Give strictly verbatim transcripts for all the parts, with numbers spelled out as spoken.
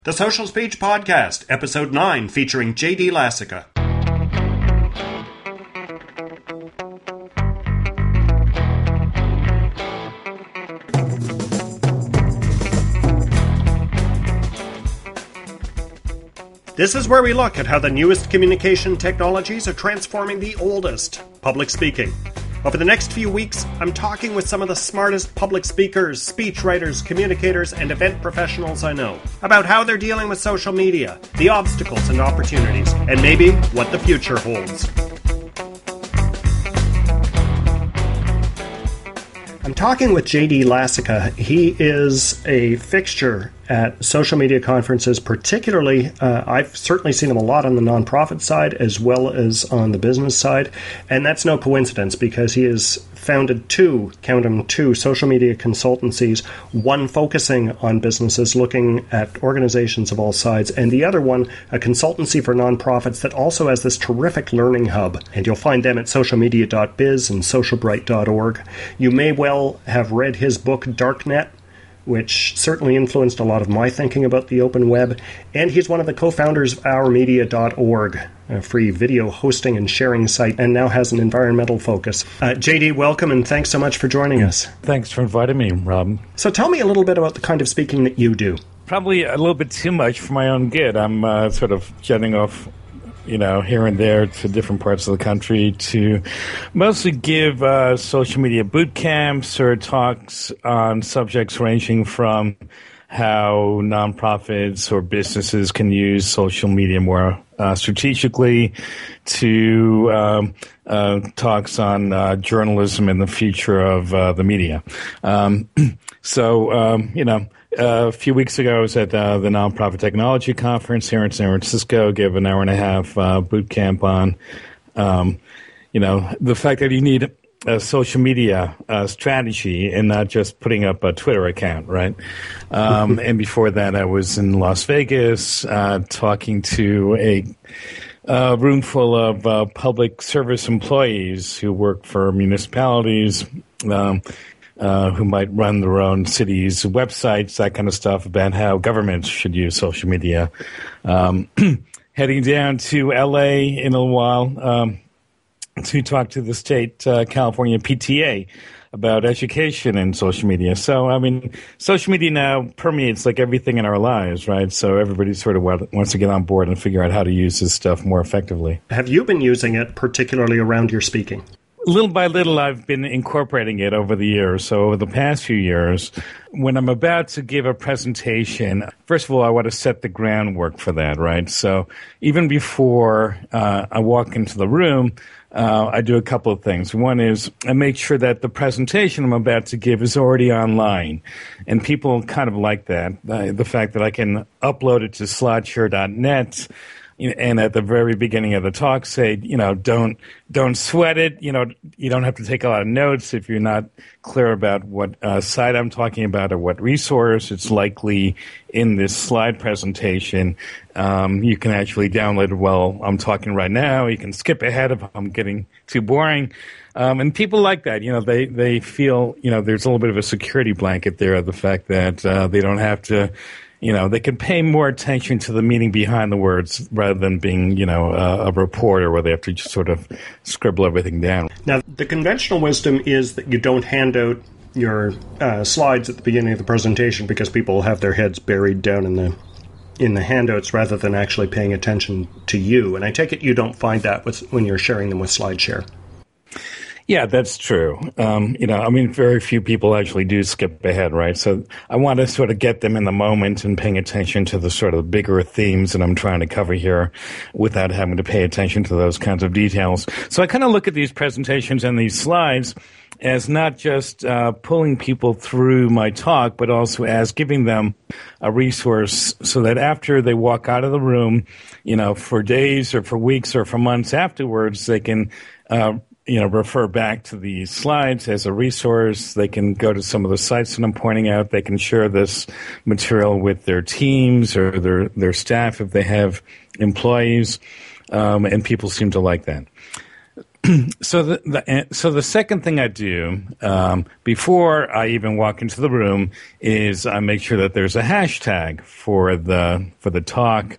The Social Speech Podcast, Episode nine, featuring J D Lassica. This is where we look at how the newest communication technologies are transforming the oldest, public speaking. Over the next few weeks, I'm talking with some of the smartest public speakers, speechwriters, communicators, and event professionals I know about how they're dealing with social media, the obstacles and opportunities, and maybe what the future holds. I'm talking with J D Lassica. He is a fixture at social media conferences, particularly, uh, I've certainly seen him a lot on the nonprofit side as well as on the business side, and that's no coincidence because he has founded two, count them, two social media consultancies, one focusing on businesses looking at organizations of all sides, and the other one, a consultancy for nonprofits that also has this terrific learning hub, and you'll find them at social media dot biz and social bright dot org. You may well have read his book, Darknet, which certainly influenced a lot of my thinking about the open web. And he's one of the co-founders of our media dot org, a free video hosting and sharing site, and now has an environmental focus. Uh, J D, welcome, and thanks so much for joining us. Thanks for inviting me, Rob. So tell me a little bit about the kind of speaking that you do. Probably a little bit too much for my own good. I'm uh, sort of jetting off, you know, here and there to different parts of the country to mostly give uh, social media boot camps or talks on subjects ranging from how nonprofits or businesses can use social media more uh, strategically to um, uh, talks on uh, journalism and the future of uh, the media. Um, so, um, you know, Uh, a few weeks ago, I was at uh, the Nonprofit Technology Conference here in San Francisco, gave an hour and a half uh, boot camp on, um, you know, the fact that you need a social media uh, strategy and not just putting up a Twitter account, right? Um, and before that, I was in Las Vegas uh, talking to a uh, room full of uh, public service employees who work for municipalities, um, Uh, who might run their own cities' websites, that kind of stuff, about how governments should use social media. Um, heading down to L A in a little while um, to talk to the state uh, California P T A about education and social media. So, I mean, social media now permeates like everything in our lives, right? So everybody sort of wants to get on board and figure out how to use this stuff more effectively. Have you been using it particularly around your speaking? Little by little, I've been incorporating it over the years. So over the past few years, when I'm about to give a presentation, first of all, I want to set the groundwork for that, right? So even before uh, I walk into the room, uh, I do a couple of things. One is I make sure that the presentation I'm about to give is already online. And people kind of like that, uh, the fact that I can upload it to slideshare dot net. And at the very beginning of the talk, say, you know, don't don't sweat it. You know, you don't have to take a lot of notes if you're not clear about what uh, site I'm talking about or what resource. It's likely in this slide presentation. Um, you can actually download it while I'm talking right now. You can skip ahead if I'm getting too boring. Um, and people like that. You know, they, they feel, you know, there's a little bit of a security blanket there of the fact that uh, they don't have to, you know, they can pay more attention to the meaning behind the words rather than being, you know, a, a reporter where they have to just sort of scribble everything down. Now, the conventional wisdom is that you don't hand out your uh, slides at the beginning of the presentation because people have their heads buried down in the in the handouts rather than actually paying attention to you. And I take it you don't find that with, when you're sharing them with SlideShare. Yeah, that's true. Um, you know, I mean, very few people actually do skip ahead, right? So I want to sort of get them in the moment and paying attention to the sort of bigger themes that I'm trying to cover here without having to pay attention to those kinds of details. So I kind of look at these presentations and these slides as not just uh, pulling people through my talk, but also as giving them a resource so that after they walk out of the room, you know, for days or for weeks or for months afterwards, they can uh you know, refer back to the slides as a resource. They can go to some of the sites that I'm pointing out. They can share this material with their teams or their, their staff if they have employees, um, and people seem to like that. so the, the so the second thing I do um, before I even walk into the room is I make sure that there's a hashtag for the for the talk,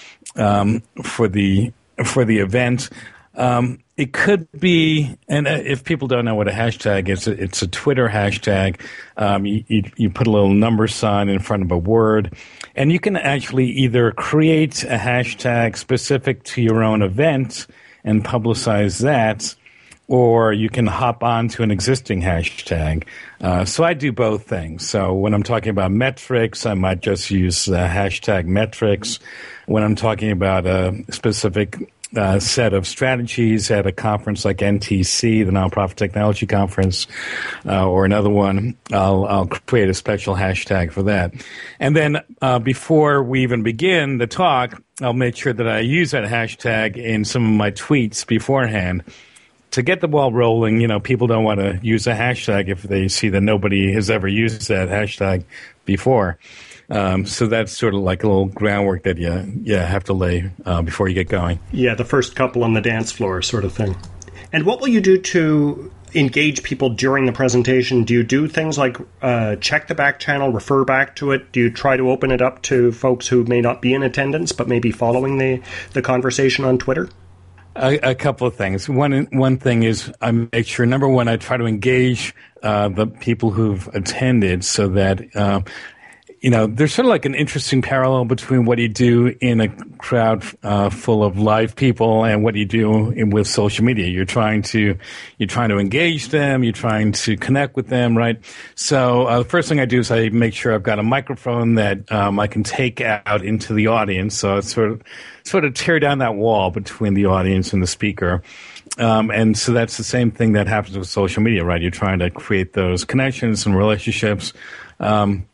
um, for the for the event. Um, it could be, and if people don't know what a hashtag is, it's a Twitter hashtag. Um, you, you, you put a little number sign in front of a word, and you can actually either create a hashtag specific to your own event and publicize that, or you can hop on to an existing hashtag. Uh, so I do both things. So when I'm talking about metrics, I might just use uh, hashtag metrics. When I'm talking about a specific Uh, set of strategies at a conference like N T C, the Nonprofit Technology Conference, uh, or another one, I'll, I'll create a special hashtag for that. And then uh, before we even begin the talk, I'll make sure that I use that hashtag in some of my tweets beforehand to get the ball rolling. You know, people don't want to use a hashtag if they see that nobody has ever used that hashtag before. Um, so that's sort of like a little groundwork that you, you have to lay uh, before you get going. Yeah, the first couple on the dance floor sort of thing. And what will you do to engage people during the presentation? Do you do things like uh, check the back channel, refer back to it? Do you try to open it up to folks who may not be in attendance but may be following the, the conversation on Twitter? A, a couple of things. One one thing is I make sure, number one, I try to engage uh, the people who've attended so that uh, you know, there's sort of like an interesting parallel between what you do in a crowd uh, full of live people and what you do in, with social media. You're trying to, you're trying to engage them. You're trying to connect with them, right? So uh, the first thing I do is I make sure I've got a microphone that um, I can take out into the audience. So it's sort of, sort of tear down that wall between the audience and the speaker. Um, and so that's the same thing that happens with social media, right? You're trying to create those connections and relationships. Um,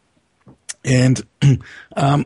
And um,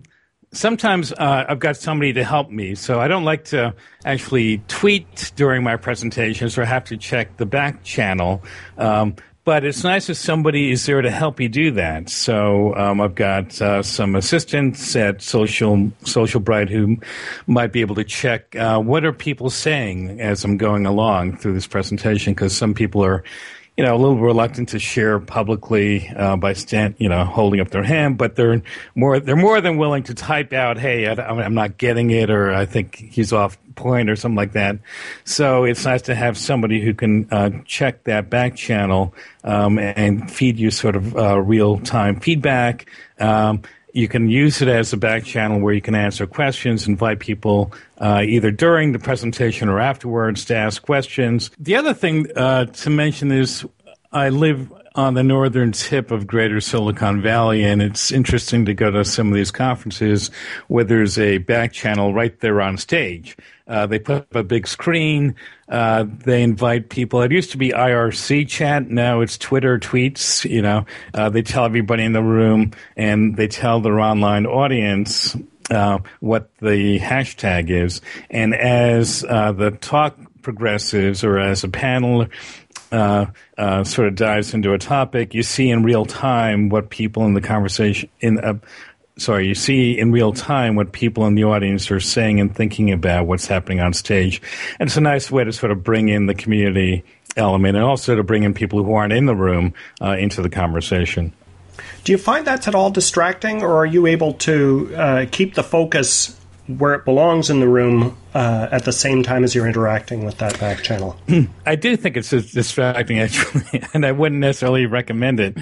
sometimes uh, I've got somebody to help me, so I don't like to actually tweet during my presentations or have to check the back channel. Um, but it's nice if somebody is there to help you do that. So um, I've got uh, some assistants at Social Social Bright who might be able to check uh, what are people saying as I'm going along through this presentation, because some people are, you know, a little reluctant to share publicly uh, by stand, you know, holding up their hand, but they're more they're more than willing to type out, "Hey, I, I'm not getting it," or "I think he's off point," or something like that. So it's nice to have somebody who can uh, check that back channel um, and feed you sort of uh, real time feedback. Um, You can use it as a back channel where you can answer questions, invite people uh, either during the presentation or afterwards to ask questions. The other thing uh, to mention is I live on the northern tip of Greater Silicon Valley, and it's interesting to go to some of these conferences where there's a back channel right there on stage. Uh, they put up a big screen. Uh, they invite people. It used to be I R C chat. Now it's Twitter tweets. You know, uh, they tell everybody in the room, and they tell their online audience uh, what the hashtag is. And as uh, the talk progresses, or as a panel uh, uh, sort of dives into a topic, you see in real time what people in the conversation in a Sorry, you see in real time what people in the audience are saying and thinking about what's happening on stage. And it's a nice way to sort of bring in the community element and also to bring in people who aren't in the room uh, into the conversation. Do you find that's at all distracting, or are you able to uh, keep the focus where it belongs in the room uh, at the same time as you're interacting with that back channel? I do think it's distracting, actually, and I wouldn't necessarily recommend it.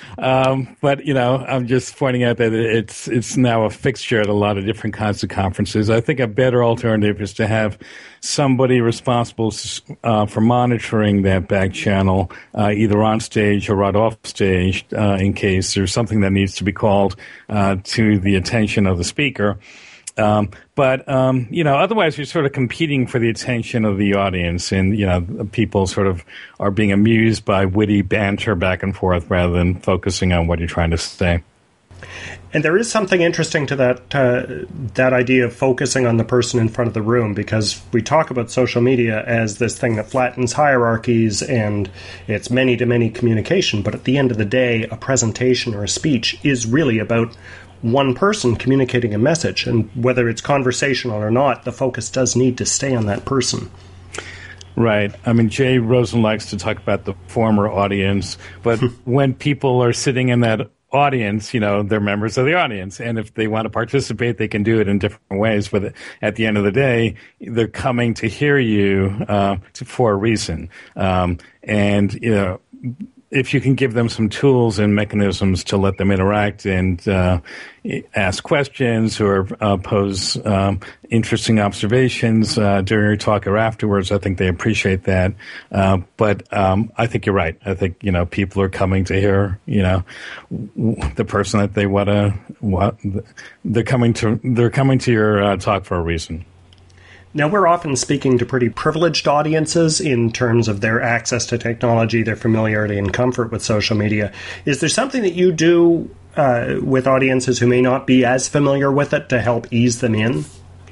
Um, but, you know, I'm just pointing out that it's it's now a fixture at a lot of different kinds of conferences. I think a better alternative is to have somebody responsible uh, for monitoring that back channel, uh, either on stage or right off stage, uh, in case there's something that needs to be called uh, to the attention of the speaker. Um, but, um, you know, otherwise you're sort of competing for the attention of the audience, and, you know, people sort of are being amused by witty banter back and forth rather than focusing on what you're trying to say. And there is something interesting to that uh, that idea of focusing on the person in front of the room, because we talk about social media as this thing that flattens hierarchies and it's many-to-many communication, but at the end of the day, a presentation or a speech is really about one person communicating a message, and whether it's conversational or not, the focus does need to stay on that person. Right. I mean, Jay Rosen likes to talk about the former audience, but when people are sitting in that audience, you know, they're members of the audience. And if they want to participate, they can do it in different ways. But at the end of the day, they're coming to hear you uh, to, for a reason. Um, and, you know, if you can give them some tools and mechanisms to let them interact and uh, ask questions or uh, pose um, interesting observations uh, during your talk or afterwards, I think they appreciate that. Uh, but um, I think you're right. I think, you know, people are coming to hear, you know, the person that they want to. What, they're coming to. They're coming to your uh, talk for a reason. Now, we're often speaking to pretty privileged audiences in terms of their access to technology, their familiarity and comfort with social media. Is there something that you do uh, with audiences who may not be as familiar with it to help ease them in?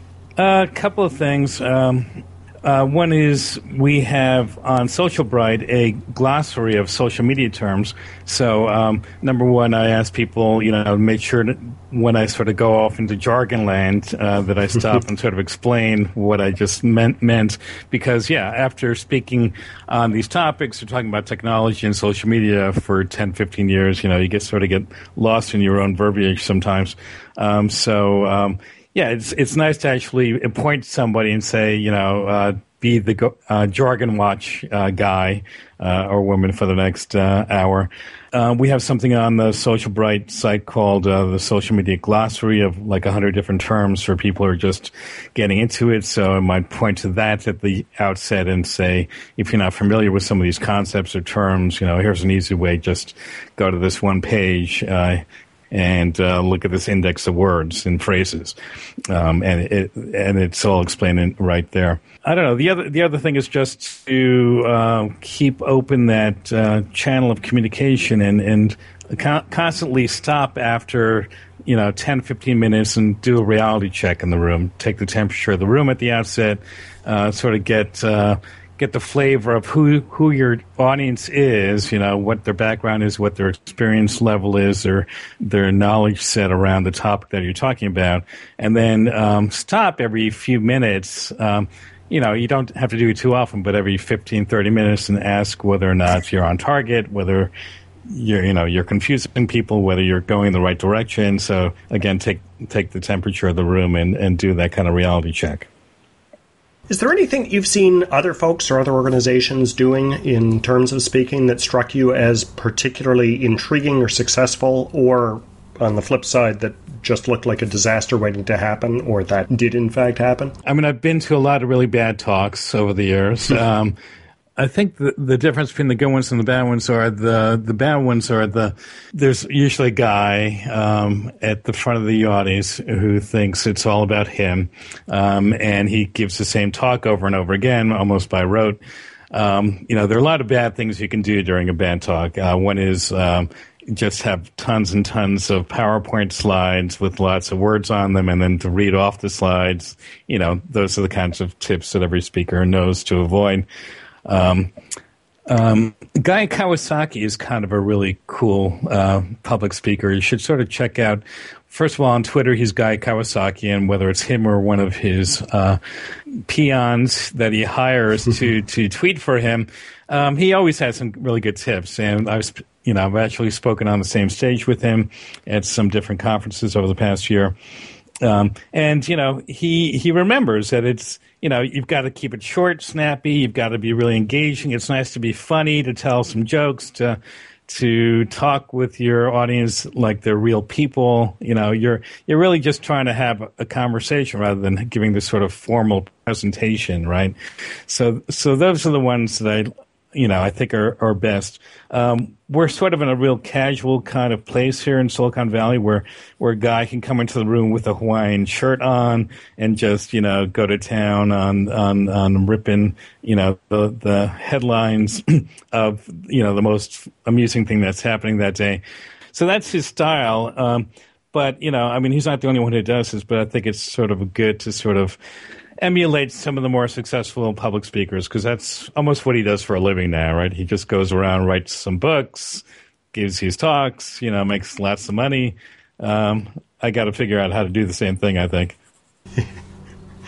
A couple of things. Um, uh, one is we have on Social Bright a glossary of social media terms. So, um, number one, I ask people, you know, make sure that when I sort of go off into jargon land, uh, that I stop and sort of explain what I just meant, meant. Because, yeah, after speaking on these topics or talking about technology and social media for ten, fifteen years, you know, you get sort of get lost in your own verbiage sometimes. Um, so, um, yeah, it's it's nice to actually point to somebody and say, you know, uh, be the uh, jargon watch uh, guy uh, or woman for the next uh, hour. Uh, we have something on the Social Bright site called uh, the Social Media Glossary of like a hundred different terms for people who are just getting into it. So I might point to that at the outset and say, if you're not familiar with some of these concepts or terms, you know, here's an easy way. Just go to this one page uh, and uh, look at this index of words and phrases, um, and it and it's all explained in, right there. I don't know. The other the other thing is just to uh, keep open that uh, channel of communication and and con- constantly stop after, you know, ten, fifteen minutes and do a reality check in the room. Take the temperature of the room at the outset. Uh, sort of get. Uh, get the flavor of who, who your audience is, you know, what their background is, what their experience level is, or their knowledge set around the topic that you're talking about. And then um, stop every few minutes. Um, you know, you don't have to do it too often, but every fifteen, thirty minutes and ask whether or not you're on target, whether you're, you know, you're confusing people, whether you're going in the right direction. So, again, take take the temperature of the room and, and do that kind of reality check. Is there anything you've seen other folks or other organizations doing in terms of speaking that struck you as particularly intriguing or successful, or on the flip side, that just looked like a disaster waiting to happen, or that did in fact happen? I mean, I've been to a lot of really bad talks over the years. um, I think the, the difference between the good ones and the bad ones are the the bad ones are the there's usually a guy um, at the front of the audience who thinks it's all about him, um, and he gives the same talk over and over again, almost by rote. Um, you know, there are a lot of bad things you can do during a bad talk. Uh, one is um, just have tons and tons of PowerPoint slides with lots of words on them, and then to read off the slides. You know, those are the kinds of tips that every speaker knows to avoid. Um, um, Guy Kawasaki is kind of a really cool uh, public speaker. You should sort of check out, first of all, on Twitter, he's Guy Kawasaki, and whether it's him or one of his uh, peons that he hires to, to tweet for him, um, he always has some really good tips. And I've, you know, I've actually spoken on the same stage with him at some different conferences over the past year. Um, and, you know, he, he remembers that it's, you know, you've got to keep it short, snappy. You've got to be really engaging. It's nice to be funny, to tell some jokes, to, to talk with your audience like they're real people. You know, you're, you're really just trying to have a conversation rather than giving this sort of formal presentation, right? So, so those are the ones that I, you know, I think are, are best. Um, we're sort of in a real casual kind of place here in Silicon Valley where, where a guy can come into the room with a Hawaiian shirt on and just, you know, go to town on, on, on ripping, you know, the, the headlines of, you know, the most amusing thing that's happening that day. So that's his style. Um, but, you know, I mean, he's not the only one who does this, but I think it's sort of good to sort of emulate some of the more successful public speakers, because that's almost what he does for a living now, right? He just goes around, writes some books, gives his talks, you know, makes lots of money. Um, I got to figure out how to do the same thing, I think.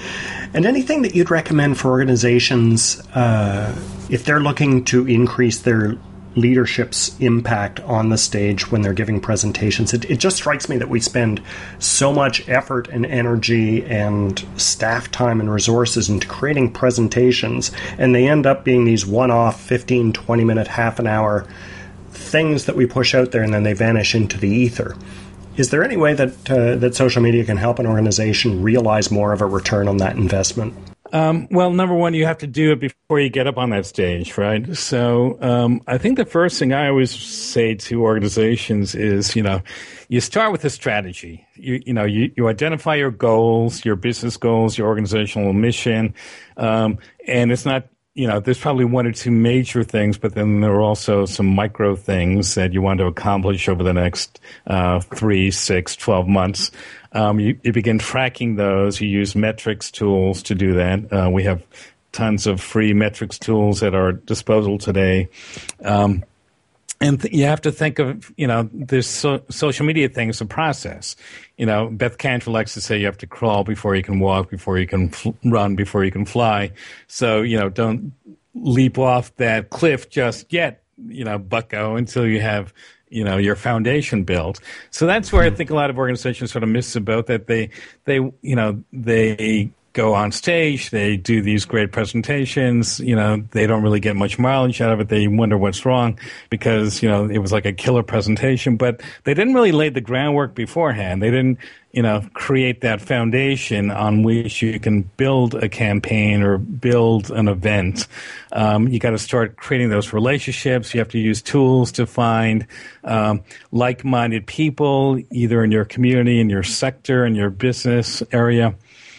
And anything that you'd recommend for organizations uh, if they're looking to increase their leadership's impact on the stage when they're giving presentations? It, it just strikes me that we spend so much effort and energy and staff time and resources into creating presentations, and they end up being these one-off fifteen, twenty minute, half an hour things that we push out there, and then they vanish into the ether. Is there any way that uh, that social media can help an organization realize more of a return on that investment? Um, well, number one, you have to do it before you get up on that stage, right? So um, I think the first thing I always say to organizations is, you know, you start with a strategy. You, you know, you, you identify your goals, your business goals, your organizational mission, um, and it's not, you know, there's probably one or two major things, but then there are also some micro things that you want to accomplish over the next uh, three, six, twelve months. Um, you, you begin tracking those. You use metrics tools to do that. Uh, we have tons of free metrics tools at our disposal today. Um, and th- you have to think of, you know, this so- social media thing is a process. You know, Beth Cantor likes to say you have to crawl before you can walk, before you can fl- run, before you can fly. So, you know, don't leap off that cliff just yet, you know, bucko, until you have, you know, your foundation built. So that's where I think a lot of organizations sort of miss the boat, that they, they, you know, they go on stage, they do these great presentations, you know, they don't really get much mileage out of it. They wonder what's wrong because, you know, it was like a killer presentation, but they didn't really lay the groundwork beforehand. They didn't, you know, create that foundation on which you can build a campaign or build an event. Um, you got to start creating those relationships. You have to use tools to find um, like-minded people, either in your community, in your sector, in your business area,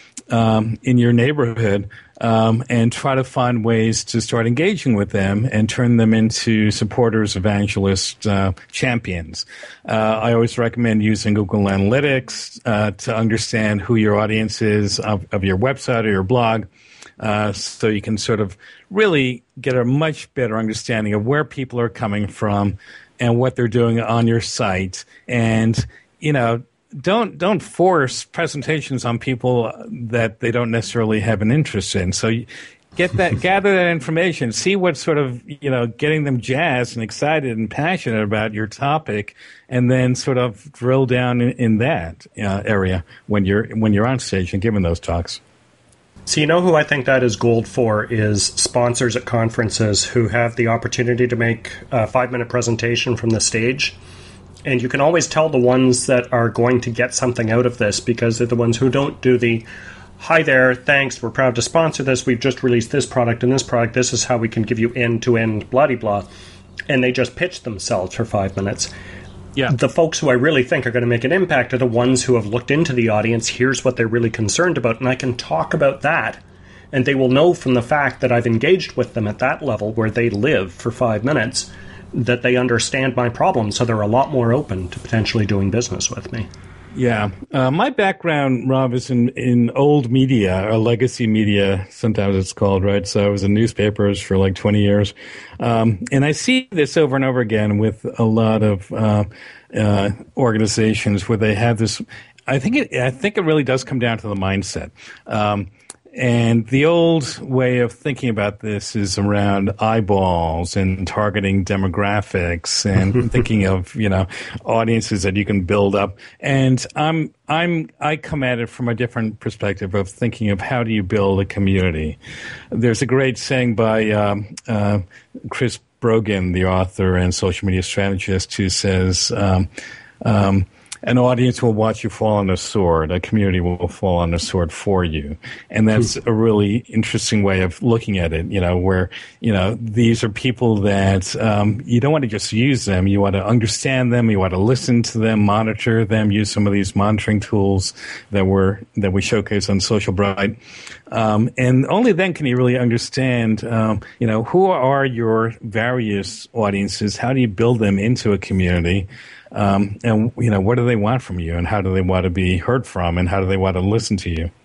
um, in your neighborhood, um, and try to find ways to start engaging with them and turn them into supporters, evangelists, uh, champions. Uh, I always recommend using Google Analytics uh, to understand who your audience is of, of your website or your blog, uh, so you can sort of really get a much better understanding of where people are coming from and what they're doing on your site. And, you know, Don't don't force presentations on people that they don't necessarily have an interest in. So get that, gather that information, see what's sort of, you know, getting them jazzed and excited and passionate about your topic, and then sort of drill down in, in that uh, area when you're when you're on stage and giving those talks. So you know who I think that is gold for is sponsors at conferences who have the opportunity to make a five-minute presentation from the stage. And you can always tell the ones that are going to get something out of this because they're the ones who don't do the, hi there, thanks, we're proud to sponsor this, we've just released this product and this product, this is how we can give you end-to-end blah-de-blah. And they just pitch themselves for five minutes. Yeah. The folks who I really think are going to make an impact are the ones who have looked into the audience, here's what they're really concerned about, and I can talk about that. And they will know from the fact that I've engaged with them at that level where they live for five minutes that they understand my problem, so they're a lot more open to potentially doing business with me. Yeah. Uh, my background, Rob, is in, in old media, or legacy media, sometimes it's called, right? So I was in newspapers for like twenty years. Um, and I see this over and over again with a lot of uh, uh, organizations where they have this. I think it, I think it really does come down to the mindset. Um, And the old way of thinking about this is around eyeballs and targeting demographics and thinking of, you know, audiences that you can build up. And I'm, I'm, I come at it from a different perspective of thinking of how do you build a community. There's a great saying by um, uh, Chris Brogan, the author and social media strategist, who says, um, um, an audience will watch you fall on a sword. A community will fall on a sword for you. And that's a really interesting way of looking at it, you know, where, you know, these are people that um, you don't want to just use them. You want to understand them. You want to listen to them, monitor them, use some of these monitoring tools that we're, that we showcase on Social Bright. Um, and only then can you really understand, um, you know, who are your various audiences? How do you build them into a community? Um, and, you know, what do they want from you, and how do they want to be heard from, and how do they want to listen to you?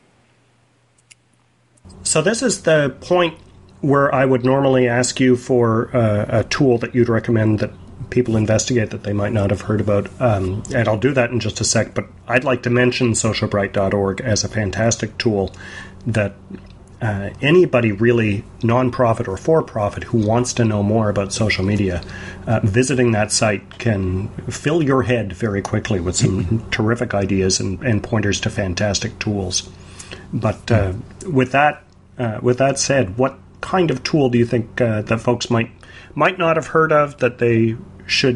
So this is the point where I would normally ask you for uh, a tool that you'd recommend that people investigate that they might not have heard about. Um, and I'll do that in just a sec, but I'd like to mention social bright dot org as a fantastic tool that uh, anybody really, nonprofit or for-profit, who wants to know more about social media, uh, visiting that site can fill your head very quickly with some terrific ideas and, and pointers to fantastic tools. But uh, with that, uh, with that said, what kind of tool do you think uh, that folks might might not have heard of that they should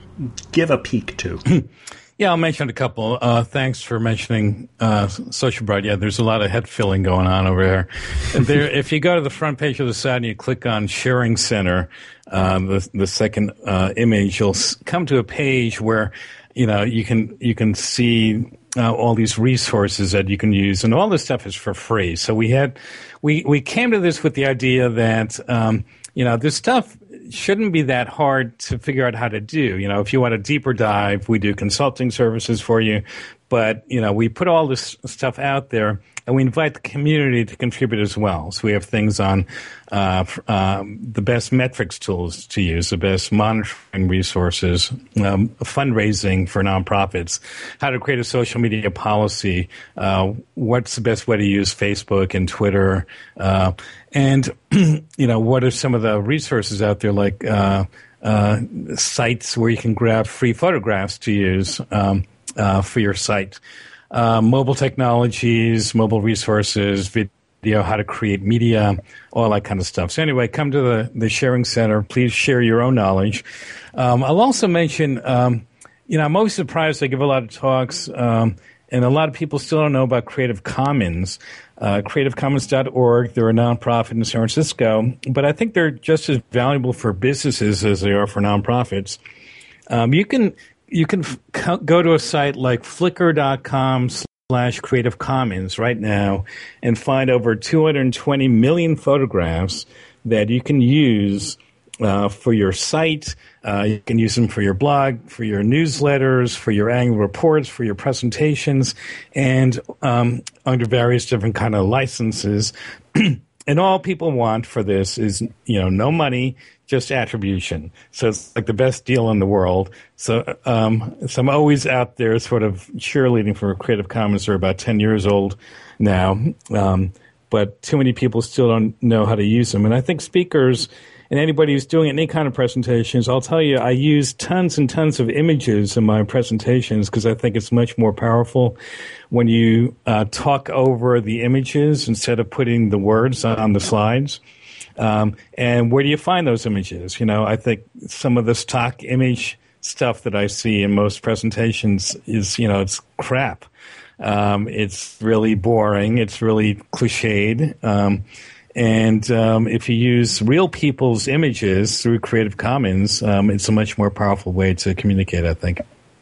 give a peek to? Yeah, I'll mention a couple. Uh, thanks for mentioning uh, Social Bright. Yeah, there's a lot of head filling going on over there. there. If you go to the front page of the site and you click on Sharing Center, uh, the, the second uh, image, you'll come to a page where you know you can you can see uh, all these resources that you can use, and all this stuff is for free. So we had we we came to this with the idea that um, you know this stuff shouldn't be that hard to figure out how to do. You know, if you want a deeper dive, we do consulting services for you. But, you know, we put all this stuff out there, and we invite the community to contribute as well. So we have things on uh, um, the best metrics tools to use, the best monitoring resources, um, fundraising for nonprofits, how to create a social media policy, uh, what's the best way to use Facebook and Twitter, uh, and, you know, what are some of the resources out there like uh, uh, sites where you can grab free photographs to use um, uh, for your site. Uh, mobile technologies, mobile resources, video, how to create media, all that kind of stuff. So anyway, come to the, the Sharing Center. Please share your own knowledge. Um, I'll also mention, um, you know, I'm always surprised. I give a lot of talks, um, and a lot of people still don't know about Creative Commons. Uh, creative commons dot org, they're a nonprofit in San Francisco, but I think they're just as valuable for businesses as they are for nonprofits. Um, you can you can f- go to a site like flickr dot com slash creative commons right now and find over two hundred twenty million photographs that you can use uh, for your site. Uh, you can use them for your blog, for your newsletters, for your annual reports, for your presentations, and um, under various different kind of licenses. And all people want for this is, you know, no money, just attribution. So it's like the best deal in the world. So, um, so I'm always out there sort of cheerleading for Creative Commons. They're about ten years old now. Um, but too many people still don't know how to use them. And I think speakers and anybody who's doing any kind of presentations, I'll tell you, I use tons and tons of images in my presentations because I think it's much more powerful when you uh, talk over the images instead of putting the words on the slides. Um, and where do you find those images? You know, I think some of the stock image stuff that I see in most presentations is, you know, it's crap. Um, it's really boring. It's really cliched. Um, And um, if you use real people's images through Creative Commons, um, it's a much more powerful way to communicate, I think.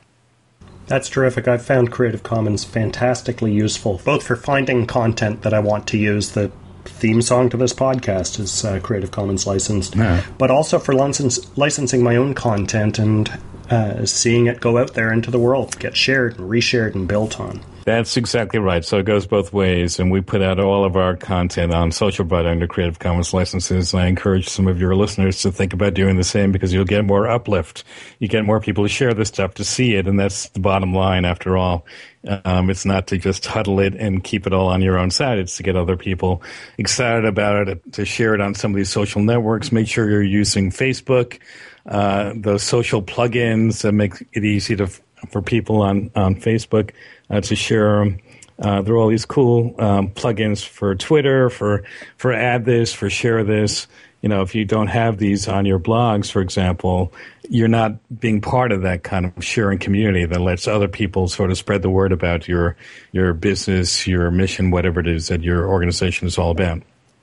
That's terrific. I've found Creative Commons fantastically useful, both for finding content that I want to use. The theme song to this podcast is uh, Creative Commons licensed, yeah. But also for license- licensing my own content and uh, seeing it go out there into the world, get shared and reshared and built on. That's exactly right. So it goes both ways, and we put out all of our content on Social Bright under Creative Commons licenses, and I encourage some of your listeners to think about doing the same because you'll get more uplift. You get more people to share this stuff, to see it, and that's the bottom line after all. Um, it's not to just huddle it and keep it all on your own side. It's to get other people excited about it, to share it on some of these social networks. Make sure you're using Facebook, uh, those social plugins that make it easy to for people on, on Facebook uh, to share them. Uh, there are all these cool um, plugins for Twitter, for for add this, for share this. You know, if you don't have these on your blogs, for example, you're not being part of that kind of sharing community that lets other people sort of spread the word about your your business, your mission, whatever it is that your organization is all about.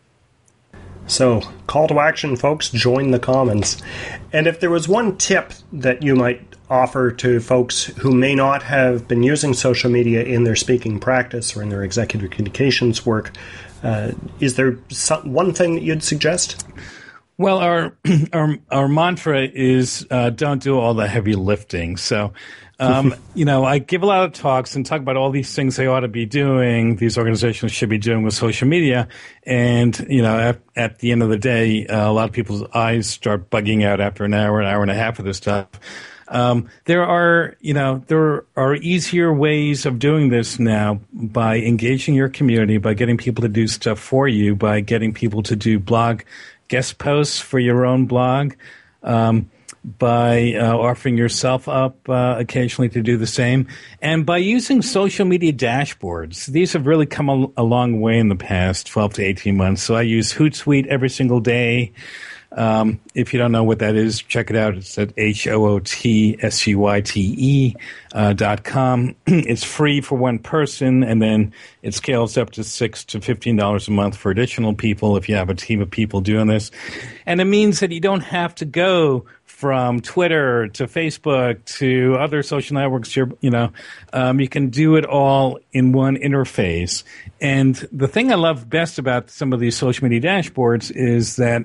So, call to action, folks, join the Commons. And if there was one tip that you might offer to folks who may not have been using social media in their speaking practice or in their executive communications work, uh, is there some, one thing that you'd suggest? Well, our our, our mantra is uh, don't do all the heavy lifting. So, um, you know, I give a lot of talks and talk about all these things they ought to be doing, these organizations should be doing with social media. And, you know, at, at the end of the day, uh, a lot of people's eyes start bugging out after an hour, an hour and a half of this stuff. Um, there are, you know, there are easier ways of doing this now by engaging your community, by getting people to do stuff for you, by getting people to do blog guest posts for your own blog, um, by uh, offering yourself up uh, occasionally to do the same, and by using social media dashboards. These have really come a, a long way in the past twelve to eighteen months. So I use Hootsuite every single day. Um, if you don't know what that is, check it out. It's at H O O T S U I T E uh, dot com. It's free for one person, and then it scales up to six to fifteen dollars a month for additional people if you have a team of people doing this. And it means that you don't have to go from Twitter to Facebook to other social networks. You know, um, you can do it all in one interface. And the thing I love best about some of these social media dashboards is that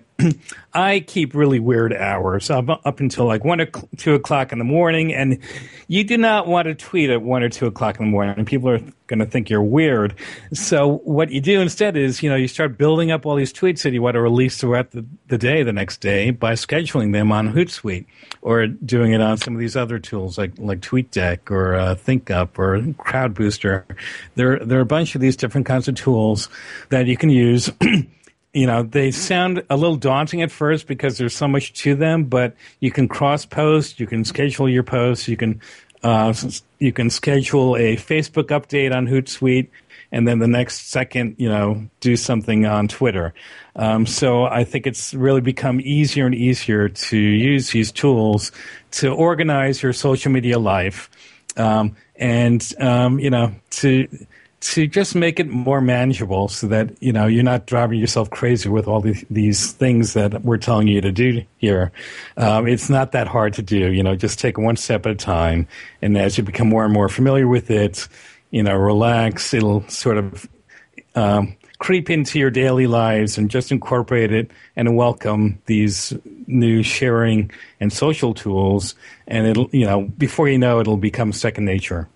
I keep really weird hours up, up until like one or two o'clock in the morning, and you do not want to tweet at one or two o'clock in the morning, and people are going to think you're weird. So what you do instead is, you know, you start building up all these tweets that you want to release throughout the, the day, the next day, by scheduling them on Hootsuite or doing it on some of these other tools like like TweetDeck or uh, ThinkUp or CrowdBooster. There there are a bunch of these different kinds of tools that you can use. You know, they sound a little daunting at first because there's so much to them, but you can cross-post, you can schedule your posts, you can uh, you can schedule a Facebook update on Hootsuite, and then the next second, you know, do something on Twitter. Um, so I think it's really become easier and easier to use these tools to organize your social media life, um, and um, you know, to to just make it more manageable so that, you know, you're not driving yourself crazy with all these, these things that we're telling you to do here. Um, it's not that hard to do, you know, just take one step at a time. And as you become more and more familiar with it, you know, relax, it'll sort of um, creep into your daily lives and just incorporate it and welcome these new sharing and social tools. And it'll, you know, before you know it, it'll become second nature.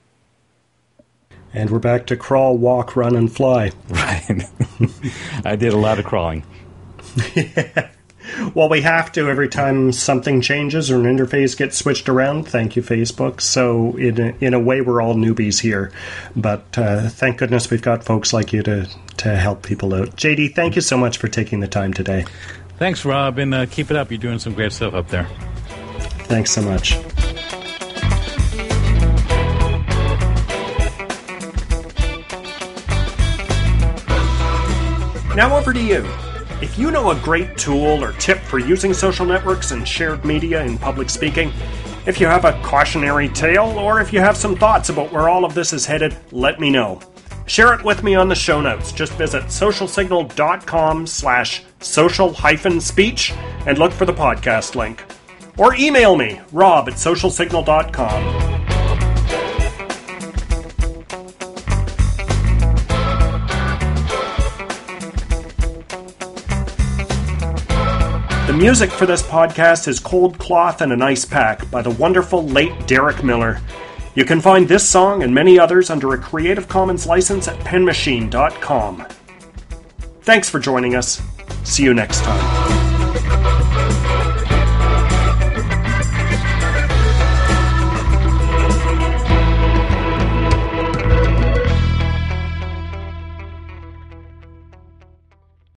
And we're back to crawl, walk, run, and fly. Right. I did a lot of crawling. Yeah. Well, we have to every time something changes or an interface gets switched around. Thank you, Facebook. So in a, in a way, we're all newbies here. But uh, thank goodness we've got folks like you to, to help people out. J D, thank you so much for taking the time today. Thanks, Rob, and uh, keep it up. You're doing some great stuff up there. Thanks so much. Now over to you. If you know a great tool or tip for using social networks and shared media in public speaking, if you have a cautionary tale, or if you have some thoughts about where all of this is headed, let me know. Share it with me on the show notes. Just visit socialsignal.com slash social hyphen speech and look for the podcast link. Or email me, rob at socialsignal dot com. The music for this podcast is Cold Cloth and an Ice Pack by the wonderful late Derek Miller. You can find this song and many others under a Creative Commons license at pen machine dot com. Thanks for joining us. See you next time.